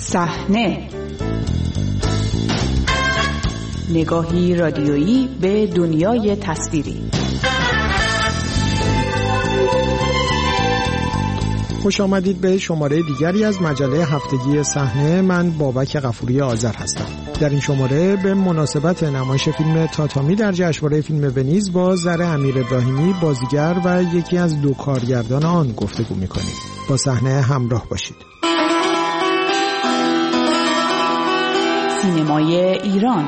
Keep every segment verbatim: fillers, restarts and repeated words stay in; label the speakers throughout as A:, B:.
A: صحنه، نگاهی رادیویی به دنیای تصویری.
B: خوش آمدید به شماره دیگری از مجله هفتگی صحنه. من بابک غفوری آذر هستم. در این شماره به مناسبت نمایش فیلم تاتامی در جشنواره فیلم ونیز با زره امیر ابراهیمی بازیگر و یکی از دو کارگردان آن گفتگو می‌کنیم. با صحنه همراه باشید.
A: سینمای ایران.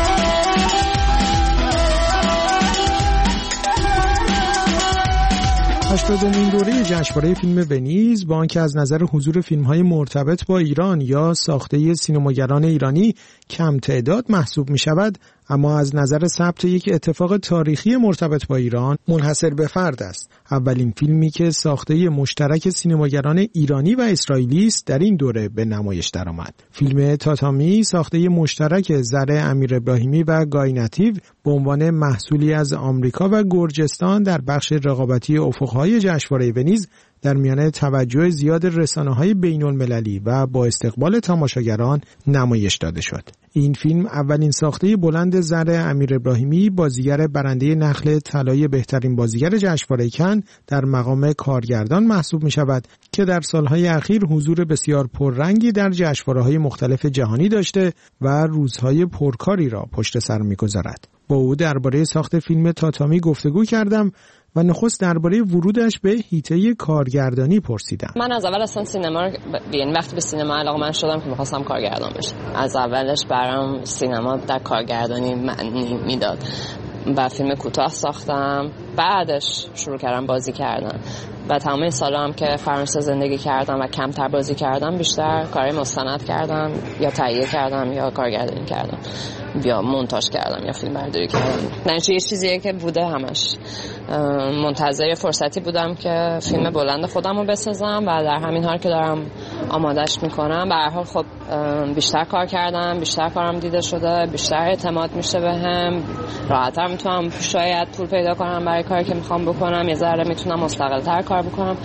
B: هشتادمین دوره جشنواره فیلم ونیز با آنکه از نظر حضور فیلم‌های مرتبط با ایران یا ساخته سینماگران ایرانی کم تعداد محسوب می‌شود، اما از نظر ثبت یک اتفاق تاریخی مرتبط با ایران منحصر به فرد است. اولین فیلمی که ساخته مشترک سینماگران ایرانی و اسرائیلی است در این دوره به نمایش درآمد. فیلم تاتامی ساخته مشترک زره امیر ابراهیمی و گای نتیو به عنوان محصولی از آمریکا و گرجستان در بخش رقابتی افق‌های جشنواره ونیز در میانه توجه زیاد رسانه‌های بین‌المللی و با استقبال تماشاگران نمایش داده شد. این فیلم اولین ساخته بلند زره امیر ابراهیمی بازیگر برنده نخل طلای بهترین بازیگر جشنواره کن در مقام کارگردان محسوب می شود که در سالهای اخیر حضور بسیار پررنگی در جشنواره‌های مختلف جهانی داشته و روزهای پرکاری را پشت سر می‌گذارد. با او درباره ساخت فیلم تاتامی گفتگو کردم و نخست درباره ورودش به حیطه کارگردانی پرسیدم.
C: من از اول اصلا سینما رو یعنی وقتی به سینما علاقه‌مند شدم که می‌خواستم کارگردان بشم. از اولش برام سینما در کارگردانی معنی میداد و فیلم کوتاه ساختم، بعدش شروع کردم بازی کردن و تمام این سالا هم که فرانسه زندگی کردم و کمتر بازی کردم بیشتر کارهای مستند کردم یا تهیه کردم یا کارگردانی کردم یا مونتاژ کردم یا فیلم برداری کردم. نه یه چیزیه که بوده همش. منتظر فرصتی بودم که فیلم بلند خودم رو بسازم و در همین حال که دارم آمادش میکنم به هر حال خب بیشتر کار کردم، بیشتر کارم دیده شده، بیشتر اعتماد میشه بهم، راحت‌تر میتونم شاید پول پیدا کنم برای کاری که میخوام بکنم، یه ذره میتونم مستقل‌تر کار بکنم.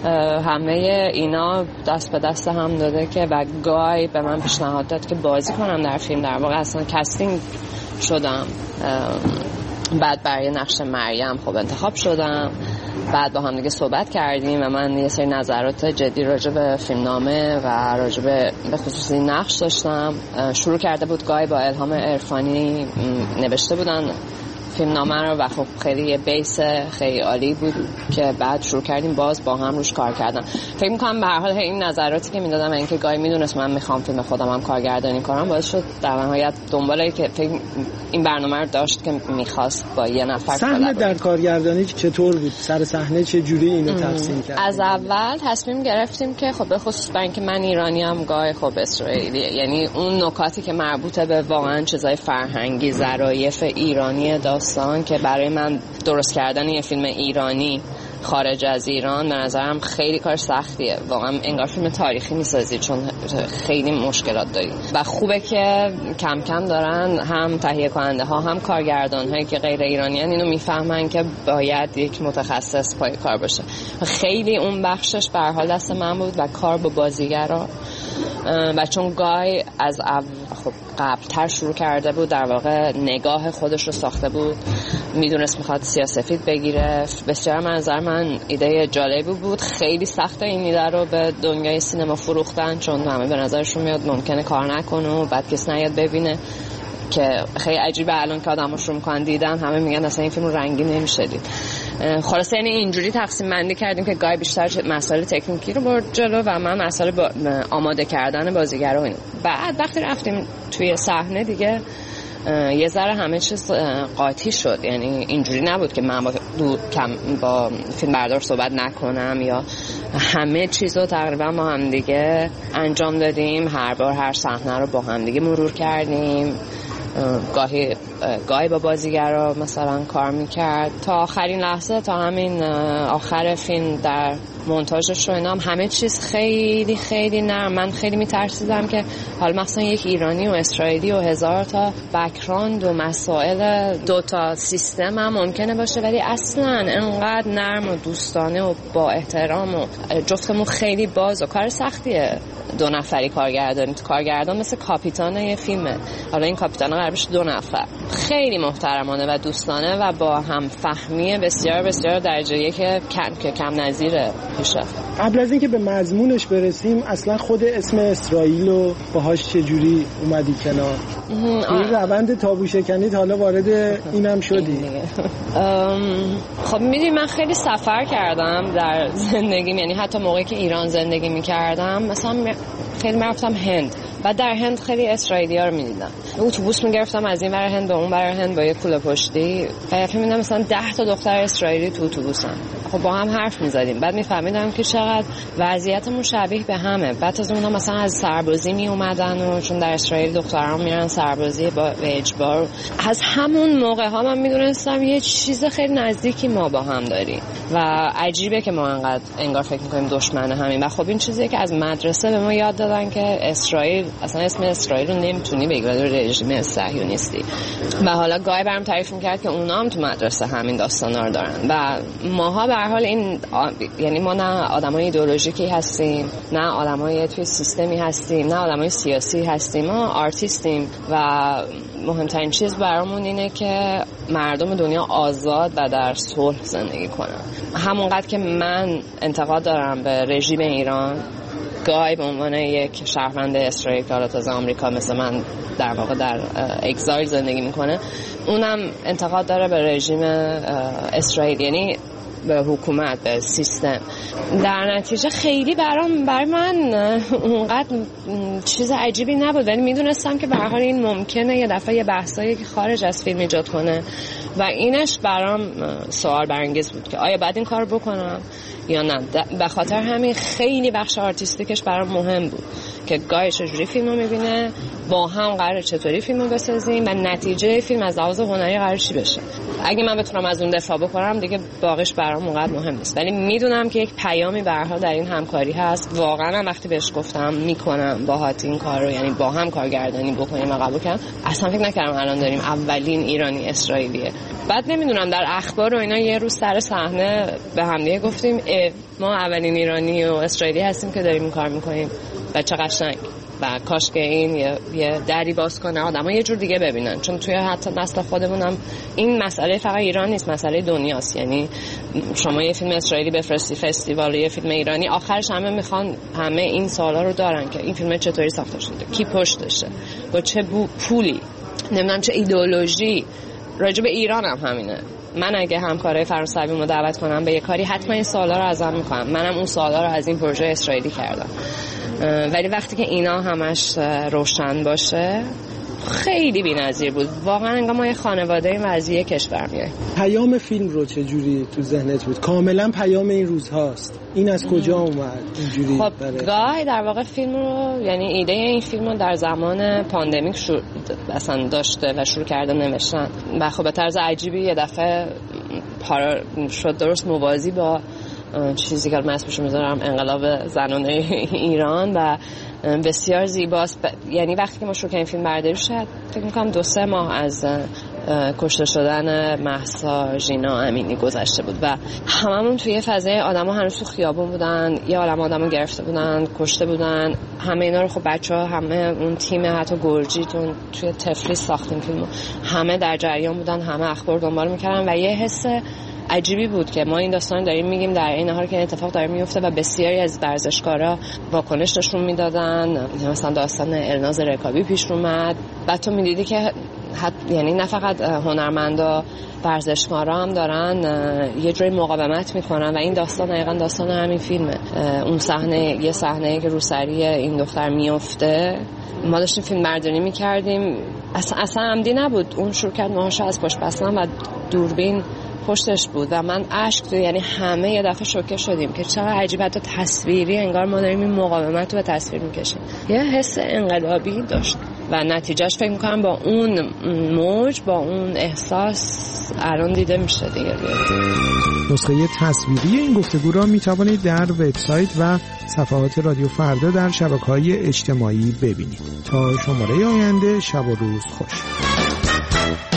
C: همه اینا دست به دست هم داده که و گای به من پیشنهاد داد که بازی کنم در فیلم. در واقع اصلا کاستینگ شدم، بعد برای نقش مریم خب انتخاب شدم، بعد با هم دیگه صحبت کردیم و من یه سری نظرات جدی راجع به فیلمنامه و راجع به به خصوص این نقش داشتم. شروع کرده بود گای با الهام عرفانی نوشته بودن فیلمنامه رو و خب خیلی یه بیس خیلی عالی بود که بعد شروع کردیم باز با هم روش کار کردن. فکر می‌کنم به هر حال این نظراتی که میدادم اینکه گای میدونست من میخوام فیلم خودم هم کارگردانی کنم باعث شد در نهایت دنباله که فکر این برنامه رو داشت که میخواست با یه نفر
B: صحنه در کارگردانی چطور بود؟ سر صحنه چه جوری اینو تقسیم کردیم؟
C: از اول تصمیم گرفتیم که خب به خصوص برای اینکه من ایرانیام گای خب اسرائیلی، یعنی اون نکاتی که مربوطه به واقعا چیزای فرهنگی ظرافت ایرانی داستان که برای من درست کردن یه فیلم ایرانی خارج از ایران به نظرم خیلی کار سختیه. واقعا انگار فیلم تاریخی میسازی چون خیلی مشکلات داری و خوبه که کم کم دارن هم تهیه کننده ها هم کارگردان هایی که غیر ایرانیان اینو میفهمن که باید یک متخصص پای کار باشه. خیلی اون بخشش به هر حال دست من بود و کار با بازیگرا و چون گای از خب قبلتر شروع کرده بود در واقع نگاه خودش رو ساخته بود، میدونست میخواد سیاه‌سفید بگیره. بسیار منظر من ایده جالبی بود. خیلی سخته این ایده رو به دنیای سینما فروختن چون همه به نظرشون میاد ممکنه کار نکنه و بعد کس نیاد ببینه که خیلی عجیبه. الان که آدم‌ها شروع می‌کنن دیدن همه میگن اصلا این فیلم رو رنگین نمیشه دید. خلاصه یعنی اینجوری تقسیم بندی کردیم که گای بیشتر مسائل تکنیکی رو برد جلو و من مسائل با آماده کردن بازیگرا و این. بعد وقتی رفتیم توی صحنه دیگه یه ذره همه چیز قاطی شد. یعنی اینجوری نبود که من با دو کم با فیلم بردار صحبت نکنم یا همه چیز رو تقریبا با هم دیگه انجام دادیم. هر بار هر صحنه رو با هم دیگه مرور کردیم. گاهی گاهی با بازیگرا مثلا کار میکرد تا آخرین لحظه، تا همین آخر فیلم در مونتاژش و اینا هم همه چیز خیلی خیلی نرم. من خیلی میترسیدم که حالا مثلا یک ایرانی و اسرائیلی و هزار تا بک‌گراند و مسائل دو تا سیستم هم ممکنه باشه، ولی اصلا انقدر نرم و دوستانه و با احترام و جفتمون خیلی باز و کار سختیه دو نفری کارگردانی. کارگردان مثل کاپیتان یه فیلمه، حالا این کاپیتان قرار بشه دو نفر، خیلی محترمانه و دوستانه و با هم فهمی بسیار بسیار درجه یک کم که کم نظیره پیشه.
B: قبل از اینکه به مضمونش برسیم، اصلا خود اسم اسرائیل رو باهاش چجوری اومدی کنار؟ این روند تابو شکنی حالا وارد اینم شدی؟
C: خب میدونی من خیلی سفر کردم در زندگیم، یعنی حتی موقعی که ایران زندگی میکردم مثلا خیلی رفتم هند و در هند خیلی اسرائیلی ها رو میدیدم. اتوبوس میگرفتم از این ور هند به اون ور هند با یه کوله پشتی و یه میدیدم مثلا ده تا دختر اسرائیلی تو اتوبوسن. خب با هم حرف میزدیم، بعد میفهمیدم که چقدر وضعیتمون شبیه به همه. بعد از اونها مثلا از سربازی می اومدن و چون در اسرائیل دختران میرن سربازی با اجبار. از همون موقع ها من میدونستم یه چیز خیلی نزدیکی ما با هم داریم و عجیبه که ما انقدر انگار فکر میکنیم دشمن همین. و خب این چیزیه که از مدرسه به ما یاد دادن که اسرائیل اصلا اسم اسرائیل رو نمیتونی بگی رژیم صهیونیستی. و حالا گاهی برام تعریف میکرد که اونا هم تو مدرسه همین داستانا رو دارن و ماها به هر حال این یعنی ما نه آدمای ایدئولوژیکی هستیم، نه آدمای توی سیستمی هستیم، نه آدمای سیاسی هستیم، ما آرتیستیم و مهمترین چیز برامون اینه که مردم دنیا آزاد و در صلح زندگی کنن. همونقدر که من انتقاد دارم به رژیم ایران، گاهی به عنوان یک شهروند اسرائیل که حالا تازه آمریکا مثل من در واقع در اگزایل زندگی میکنه، اونم انتقاد داره به رژیم اسرائیل، یعنی به حکومت، به سیستم. در نتیجه خیلی برام برای من اونقدر چیز عجیبی نبود، ولی میدونستم که به هر حال این ممکنه یه دفعه یه بحثایی که خارج از فیلم ایجاد کنه و اینش برام سوال برانگیز بود که آیا باید این کار بکنم یا نه. به خاطر همین خیلی بخش آرتیستیکش برام مهم بود که گاهی چجوری فیلمو میبینه، با هم قراره چطوری فیلمو بسازیم و نتیجه فیلم از لحاظ هنری قراره چی بشه. اگه من بتونم از اون دفاع بکنم دیگه باقیش برام اونقدر مهم نیست، ولی میدونم که یک پیامی به هر حال در این همکاری هست. واقعا وقتی بهش گفتم میکنم باهات این کارو، یعنی با هم کارگردانی بکنیم و قبول کردم، اصلا فکر نکردم الان داریم اولین ایرانی اسرائیلیه. بعد نمیدونم در اخبار و اینا یه روز سر صحنه به هم دیگه گفتیم ما اولین ایرانی و اسرائیلی هستیم که داریم این کار میکنیم و چه قشنگ و کاش که این یه, یه دری باز کنه آدم‌ها یه جور دیگه ببینن، چون توی حتی نسل خودمونم این مسئله فقط ایران نیست، مسئله دنیاست. یعنی شما یه فیلم اسرائیلی بفرستی فستیوال، یه فیلم ایرانی، آخرش همه میخوان همه این سوالا رو دارن که این فیلم چطوری ساخته شده، کی پشتشه، با چه پولی، نمیدونم چه ایدئولوژی. راجع به ایران هم همینه. من اگه همکارای فرانسویمو دعوت کنم به یه کاری حتما این سوالا رو ازم میکنم. منم اون سوالا رو از این پروژه اسرائیلی کردم، ولی وقتی که اینا همش روشن باشه خیلی بی‌نظیر بود. واقعا انگار ما یه خانواده این وضعیه کشور میایم.
B: پیام فیلم رو چه جوری تو ذهنت بود؟ کاملا پیام این روزهاست. این از کجا اومد اینجوری؟
C: خب گاهی در واقع فیلم رو، یعنی ایده این فیلم رو در زمان پاندمیک شروع اصلا داشته و شروع کرده نوشتن و خب به طرز عجیبی یه دفعه پارا شد درست موازی با چیزی که من اسمشو میذارم انقلاب زنانه ایران و بسیار زیباست. ب... یعنی وقتی که ما شروع کردیم فیلم برداری شد فکر میکنم دو سه ماه از کشته شدن مهسا ژینا امینی گذشته بود و هممون توی فضای آدما هنوز تو خیابون بودن، یه عالمه آدمو گرفته بودن، کشته بودن. همه اینا رو خب بچه‌ها، همه اون تیم حتی گرجیتون توی تفلیس ساختیم فیلمو، همه در جریان بودن، همه اخبار دنبال میکردن و یه حس عجیبی بود که ما این داستان داریم میگیم در این حال که اتفاق داره میفته و بسیاری از ورزشکارا واکنش نشون میدادن. مثلا داستان الناز رکابی پیش اومد، بعد تو میدیدی که حت... یعنی نه فقط هنرمندا، ورزشکارا هم دارن یه جوری مقاومت میکنن و این داستان دقیقاً داستان همین فیلمه. اون صحنه، یه صحنه که رو سری این دختر میفته، ما داشتیم فیلم برداری میکردیم، اصلا اصلا عمدی نبود، اون شروع کرد ماهاشو از پشت بستن و دوربین پشتش بود و من اشک تو، یعنی همه یه دفعه شوکه شدیم که چقدر عجیبه، حتی تصویری انگار ما داریم این مقاومت رو به تصویر میکشیم. یه حس انقلابی داشت و نتیجهش فکر میکنم با اون موج، با اون احساس الان دیده میشه دیگه.
B: نسخه تصویری این گفتگو را میتوانید در وبسایت و صفحات رادیو فردا در شبکه‌های اجتماعی ببینید. تا شماره آینده، شب و روز خوش.